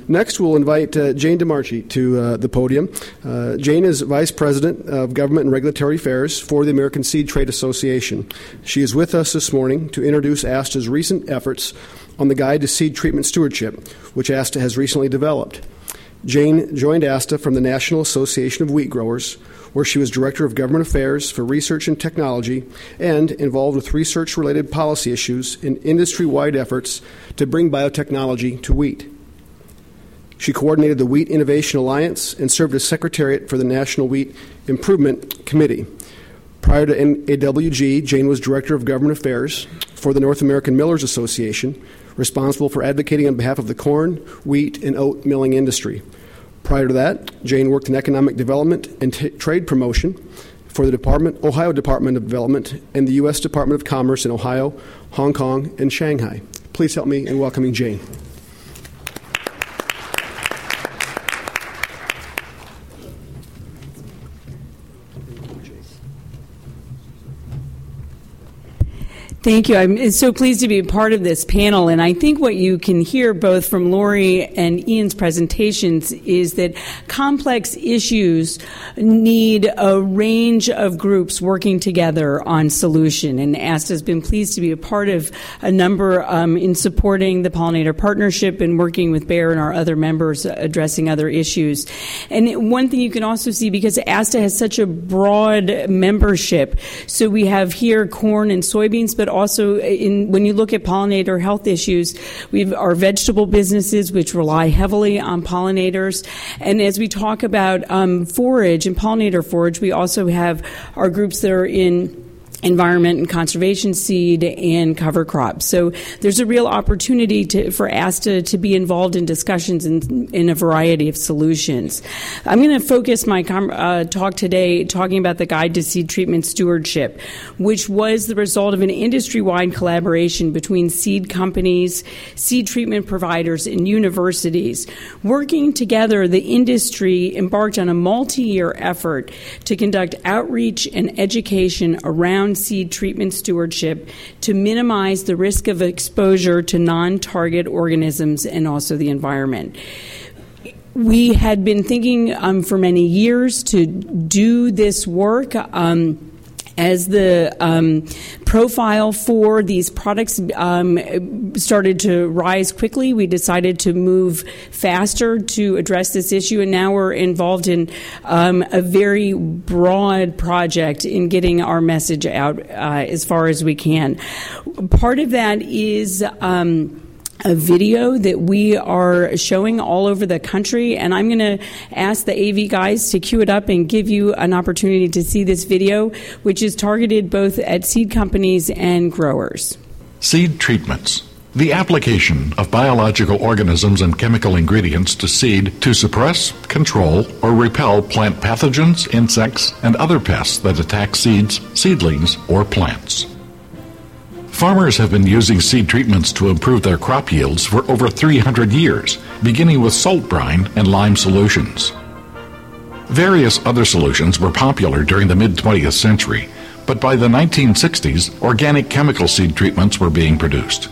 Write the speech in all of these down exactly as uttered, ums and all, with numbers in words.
Next, we'll invite uh, Jane DeMarchi to uh, the podium. Uh, Jane is Vice President of Government and Regulatory Affairs for the American Seed Trade Association. She is with us this morning to introduce ASTA's recent efforts on the Guide to Seed Treatment Stewardship, which ASTA has recently developed. Jane joined ASTA from the National Association of Wheat Growers, where she was Director of Government Affairs for Research and Technology and involved with research-related policy issues in industry-wide efforts to bring biotechnology to wheat. She coordinated the Wheat Innovation Alliance and served as Secretariat for the National Wheat Improvement Committee. Prior to N A W G, Jane was Director of Government Affairs for the North American Millers Association, responsible for advocating on behalf of the corn, wheat, and oat milling industry. Prior to that, Jane worked in economic development and t- trade promotion for the Department, Ohio Department of Development and the U S Department of Commerce in Ohio, Hong Kong, and Shanghai. Please help me in welcoming Jane. Thank you. I'm so pleased to be a part of this panel, and I think what you can hear both from Lori and Ian's presentations is that complex issues need a range of groups working together on solution, and ASTA has been pleased to be a part of a number um, in supporting the Pollinator Partnership and working with Bayer and our other members addressing other issues. And one thing you can also see, because ASTA has such a broad membership, so we have here corn and soybeans, but also in, when you look at pollinator health issues, we have our vegetable businesses, which rely heavily on pollinators. And as we talk about um, forage and pollinator forage, we also have our groups that are in environment and conservation seed and cover crops. So there's a real opportunity to, for ASTA to be involved in discussions in, in a variety of solutions. I'm going to focus my com- uh, talk today talking about the Guide to Seed Treatment Stewardship, which was the result of an industry-wide collaboration between seed companies, seed treatment providers, and universities. Working together, the industry embarked on a multi-year effort to conduct outreach and education around seed treatment stewardship to minimize the risk of exposure to non-target organisms and also the environment. We had been thinking um, for many years to do this work. Um, As the um, profile for these products um, started to rise quickly, we decided to move faster to address this issue, and now we're involved in um, a very broad project in getting our message out uh, as far as we can. Part of that is Um, a video that we are showing all over the country, and I'm going to ask the A V guys to cue it up and give you an opportunity to see this video, which is targeted both at seed companies and growers. Seed treatments. The application of biological organisms and chemical ingredients to seed to suppress, control, or repel plant pathogens, insects, and other pests that attack seeds, seedlings, or plants. Farmers have been using seed treatments to improve their crop yields for over three hundred years, beginning with salt brine and lime solutions. Various other solutions were popular during the mid-twentieth century, but by the nineteen sixties, organic chemical seed treatments were being produced.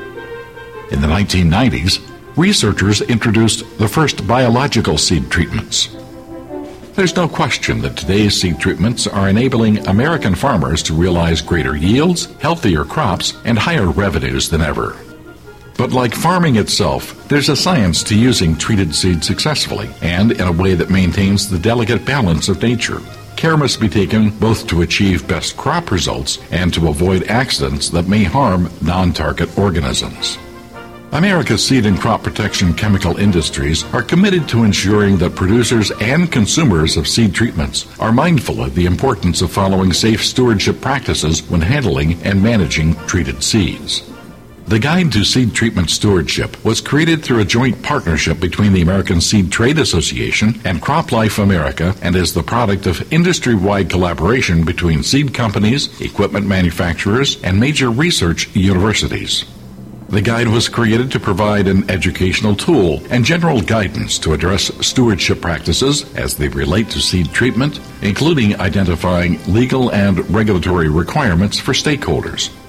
In the nineteen nineties, researchers introduced the first biological seed treatments. There's no question that today's seed treatments are enabling American farmers to realize greater yields, healthier crops, and higher revenues than ever. But like farming itself, there's a science to using treated seed successfully and in a way that maintains the delicate balance of nature. Care must be taken both to achieve best crop results and to avoid accidents that may harm non-target organisms. America's seed and crop protection chemical industries are committed to ensuring that producers and consumers of seed treatments are mindful of the importance of following safe stewardship practices when handling and managing treated seeds. The Guide to Seed Treatment Stewardship was created through a joint partnership between the American Seed Trade Association and CropLife America, and is the product of industry-wide collaboration between seed companies, equipment manufacturers, and major research universities. The guide was created to provide an educational tool and general guidance to address stewardship practices as they relate to seed treatment, including identifying legal and regulatory requirements for stakeholders.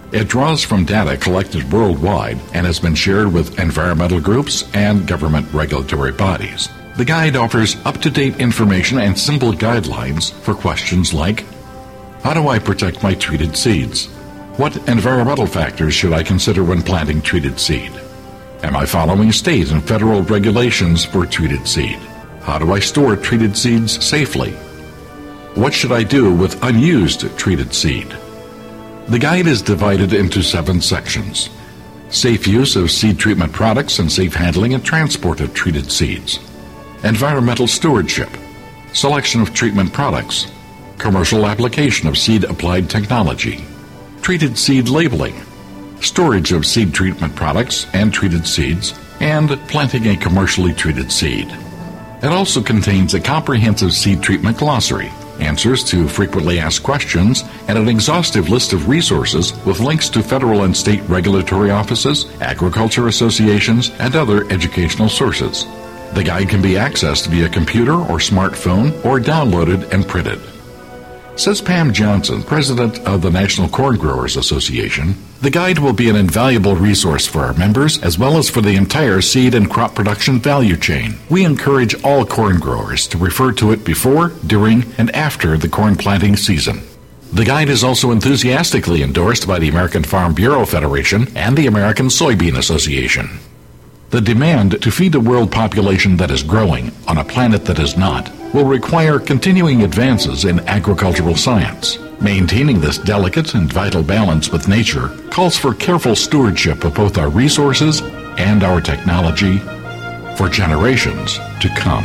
It draws from data collected worldwide and has been shared with environmental groups and government regulatory bodies. The guide offers up-to-date information and simple guidelines for questions like, how do I protect my treated seeds? What environmental factors should I consider when planting treated seed? Am I following state and federal regulations for treated seed? How do I store treated seeds safely? What should I do with unused treated seed? The guide is divided into seven sections. Safe use of seed treatment products and safe handling and transport of treated seeds. Environmental stewardship. Selection of treatment products. Commercial application of seed-applied technology. Treated seed labeling. Storage of seed treatment products and treated seeds, and planting a commercially treated seed. It also contains a comprehensive seed treatment glossary, answers to frequently asked questions, and an exhaustive list of resources with links to federal and state regulatory offices, agriculture associations, and other educational sources. The guide can be accessed via computer or smartphone or downloaded and printed. Says Pam Johnson, president of the National Corn Growers Association, the guide will be an invaluable resource for our members as well as for the entire seed and crop production value chain. We encourage all corn growers to refer to it before, during, and after the corn planting season. The guide is also enthusiastically endorsed by the American Farm Bureau Federation and the American Soybean Association. The demand to feed a world population that is growing on a planet that is not will require continuing advances in agricultural science. Maintaining this delicate and vital balance with nature calls for careful stewardship of both our resources and our technology for generations to come.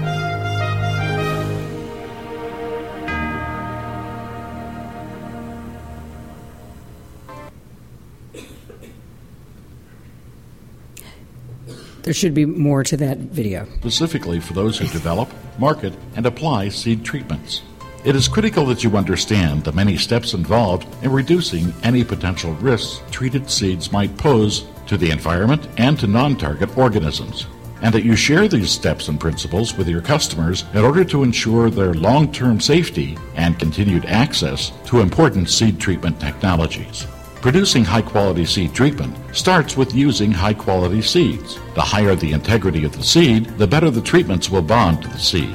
There should be more to that video. Specifically for those who develop, market, and apply seed treatments. It is critical that you understand the many steps involved in reducing any potential risks treated seeds might pose to the environment and to non-target organisms, and that you share these steps and principles with your customers in order to ensure their long-term safety and continued access to important seed treatment technologies. Producing high-quality seed treatment starts with using high-quality seeds. The higher the integrity of the seed, the better the treatments will bond to the seed.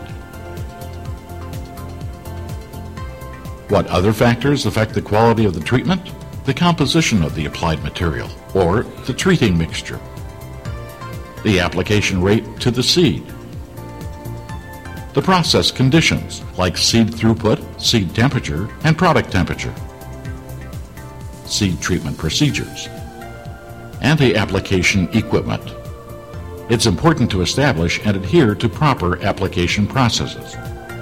What other factors affect the quality of the treatment? The composition of the applied material, or the treating mixture. The application rate to the seed. The process conditions, like seed throughput, seed temperature, and product temperature. Seed treatment procedures, and the application equipment. It's important to establish and adhere to proper application processes.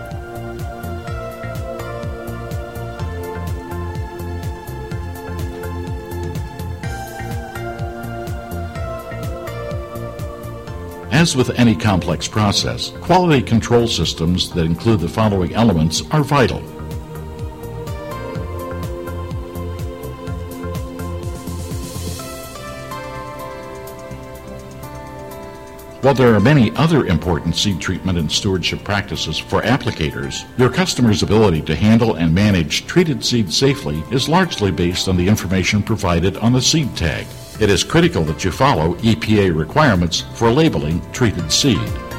As with any complex process, quality control systems that include the following elements are vital. While there are many other important seed treatment and stewardship practices for applicators, your customer's ability to handle and manage treated seed safely is largely based on the information provided on the seed tag. It is critical that you follow E P A requirements for labeling treated seed.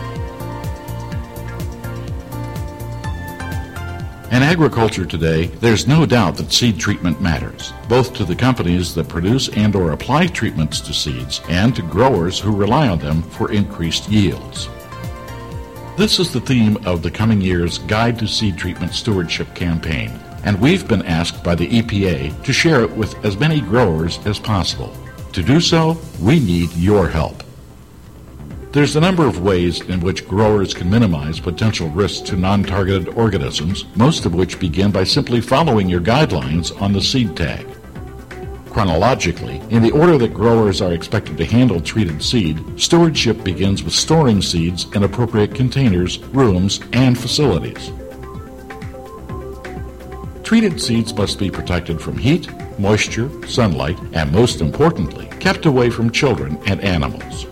In agriculture today, there's no doubt that seed treatment matters, both to the companies that produce and or apply treatments to seeds and to growers who rely on them for increased yields. This is the theme of the coming year's Guide to Seed Treatment Stewardship campaign, and we've been asked by the E P A to share it with as many growers as possible. To do so, we need your help. There's a number of ways in which growers can minimize potential risks to non-targeted organisms, most of which begin by simply following your guidelines on the seed tag. Chronologically, in the order that growers are expected to handle treated seed, stewardship begins with storing seeds in appropriate containers, rooms, and facilities. Treated seeds must be protected from heat, moisture, sunlight, and most importantly, kept away from children and animals.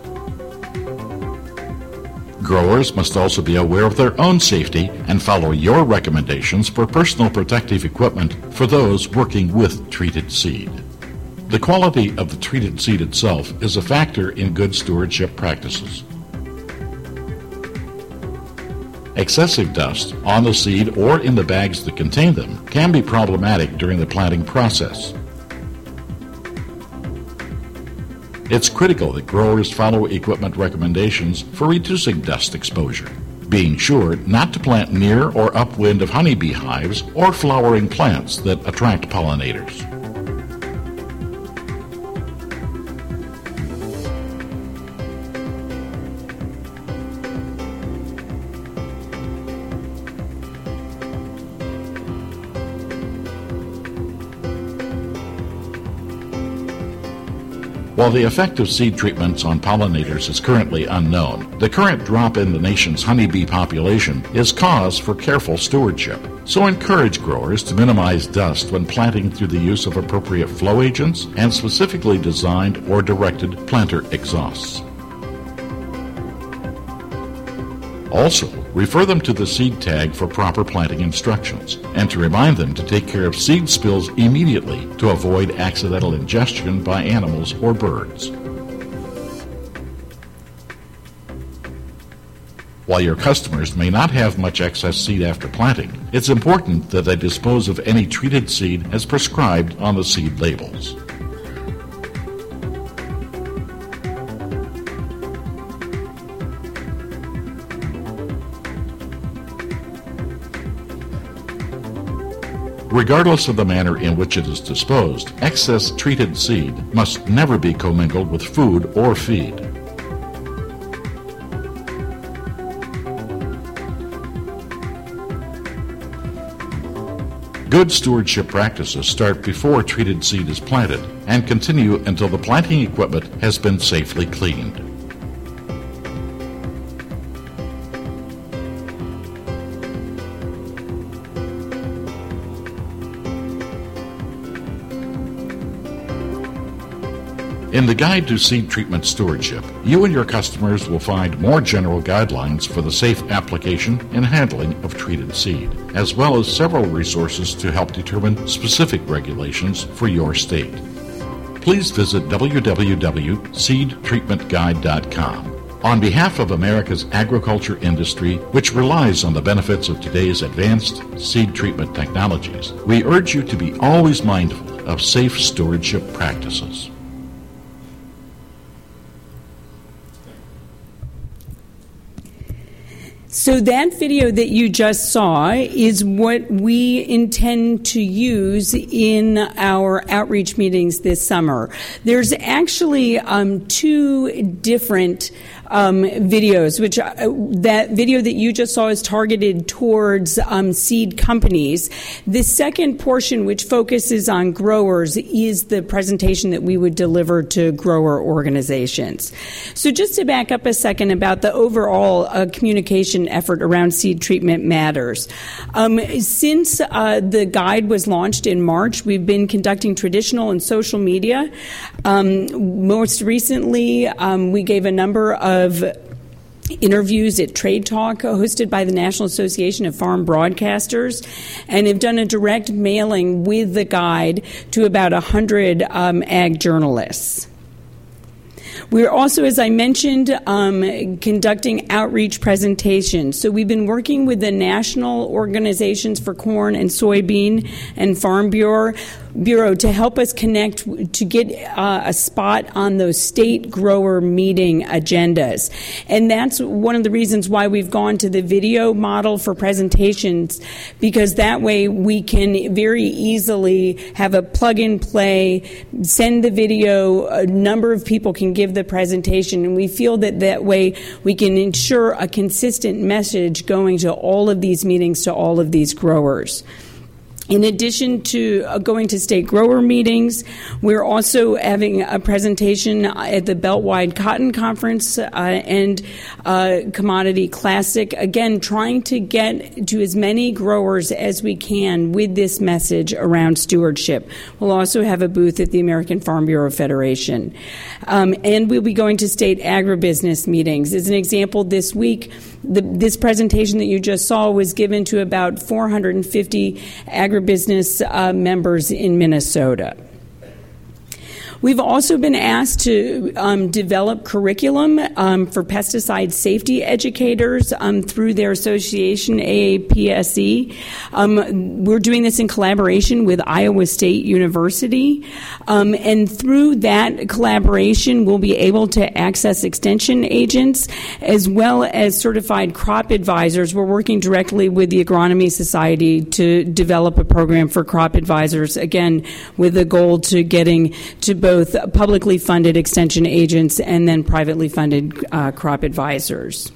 Growers must also be aware of their own safety and follow your recommendations for personal protective equipment for those working with treated seed. The quality of the treated seed itself is a factor in good stewardship practices. Excessive dust on the seed or in the bags that contain them can be problematic during the planting process. It's critical that growers follow equipment recommendations for reducing dust exposure, being sure not to plant near or upwind of honeybee hives or flowering plants that attract pollinators. While the effect of seed treatments on pollinators is currently unknown, the current drop in the nation's honeybee population is cause for careful stewardship. So encourage growers to minimize dust when planting through the use of appropriate flow agents and specifically designed or directed planter exhausts. Also, refer them to the seed tag for proper planting instructions and to remind them to take care of seed spills immediately to avoid accidental ingestion by animals or birds. While your customers may not have much excess seed after planting, it's important that they dispose of any treated seed as prescribed on the seed labels. Regardless of the manner in which it is disposed, excess treated seed must never be commingled with food or feed. Good stewardship practices start before treated seed is planted and continue until the planting equipment has been safely cleaned. In the Guide to Seed Treatment Stewardship, you and your customers will find more general guidelines for the safe application and handling of treated seed, as well as several resources to help determine specific regulations for your state. Please visit w w w dot seed treatment guide dot com. On behalf of America's agriculture industry, which relies on the benefits of today's advanced seed treatment technologies, we urge you to be always mindful of safe stewardship practices. So that video that you just saw is what we intend to use in our outreach meetings this summer. There's actually um, two different um, videos, which uh, that video that you just saw is targeted towards um, seed companies. The second portion, which focuses on growers, is the presentation that we would deliver to grower organizations. So just to back up a second about the overall uh, communication effort around seed treatment matters. Um, since uh, the guide was launched in March, we've been conducting traditional and social media. Um, most recently, um, we gave a number of interviews at Trade Talk hosted by the National Association of Farm Broadcasters, and have done a direct mailing with the guide to about one hundred um, ag journalists. We're also, as I mentioned, um, conducting outreach presentations. So we've been working with the national organizations for corn and soybean and Farm Bureau, Bureau to help us connect to get uh, a spot on those state grower meeting agendas. And that's one of the reasons why we've gone to the video model for presentations, because that way we can very easily have a plug-and-play, send the video, a number of people can give the presentation, and we feel that that way we can ensure a consistent message going to all of these meetings, to all of these growers. In addition to uh, going to state grower meetings, we're also having a presentation at the Beltwide Cotton Conference uh, and uh, Commodity Classic, again, trying to get to as many growers as we can with this message around stewardship. We'll also have a booth at the American Farm Bureau Federation. Um, and we'll be going to state agribusiness meetings. As an example, this week, the, this presentation that you just saw was given to about four hundred fifty agribusiness uh, members in Minnesota. We've also been asked to um, develop curriculum um, for pesticide safety educators um, through their association, A A P S E. Um, we're doing this in collaboration with Iowa State University. Um, and through that collaboration, we'll be able to access extension agents as well as certified crop advisors. We're working directly with the Agronomy Society to develop a program for crop advisors, again, with the goal to getting to both publicly funded extension agents and then privately funded uh, crop advisors.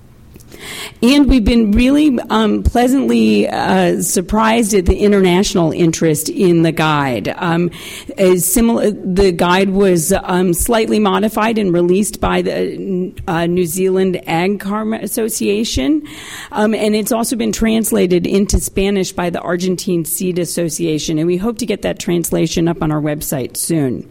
And we've been really um, pleasantly uh, surprised at the international interest in the guide. Um, similar, the guide was um, slightly modified and released by the uh, New Zealand Ag Farm Association, um, and it's also been translated into Spanish by the Argentine Seed Association, and we hope to get that translation up on our website soon.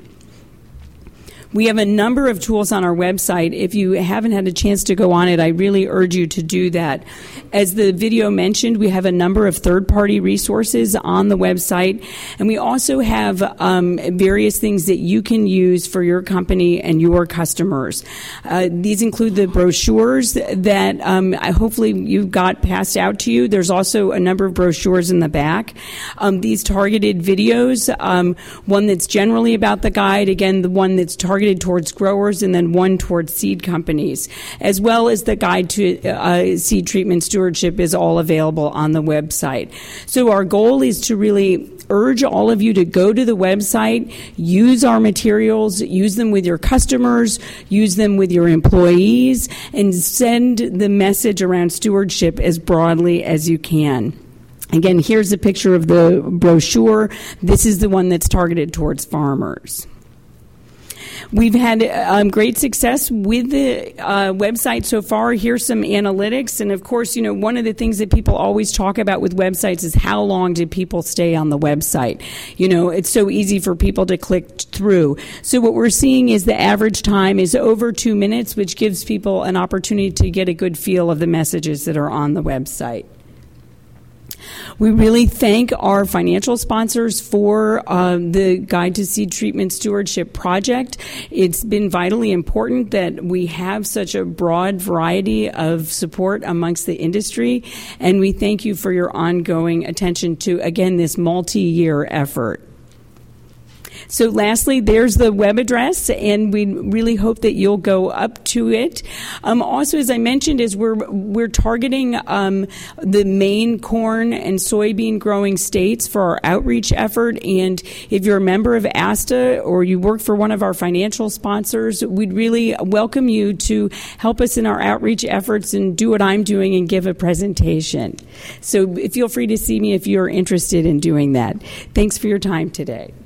We have a number of tools on our website. If you haven't had a chance to go on it, I really urge you to do that. As the video mentioned, we have a number of third-party resources on the website, and we also have um, various things that you can use for your company and your customers. Uh, these include the brochures that um, hopefully you got passed out to you. There's also a number of brochures in the back. Um, these targeted videos, um, one that's generally about the guide, again, the one that's targeted towards growers, and then one towards seed companies, as well as the guide to uh, seed treatment stewardship is all available on the website. So our goal is to really urge all of you to go to the website, use our materials, use them with your customers, use them with your employees, and send the message around stewardship as broadly as you can. Again, here's a picture of the brochure. This is the one that's targeted towards farmers. We've had um, great success with the uh, website so far. Here's some analytics. And, of course, you know, one of the things that people always talk about with websites is how long did people stay on the website? You know, it's so easy for people to click through. So what we're seeing is the average time is over two minutes, which gives people an opportunity to get a good feel of the messages that are on the website. We really thank our financial sponsors for uh, the Guide to Seed Treatment Stewardship project. It's been vitally important that we have such a broad variety of support amongst the industry, and we thank you for your ongoing attention to, again, this multi-year effort. So lastly, there's the web address, and we really hope that you'll go up to it. Um, also, as I mentioned, is we're we're targeting um, the main corn and soybean growing states for our outreach effort. And if you're a member of ASTA or you work for one of our financial sponsors, we'd really welcome you to help us in our outreach efforts and do what I'm doing and give a presentation. So feel free to see me if you're interested in doing that. Thanks for your time today.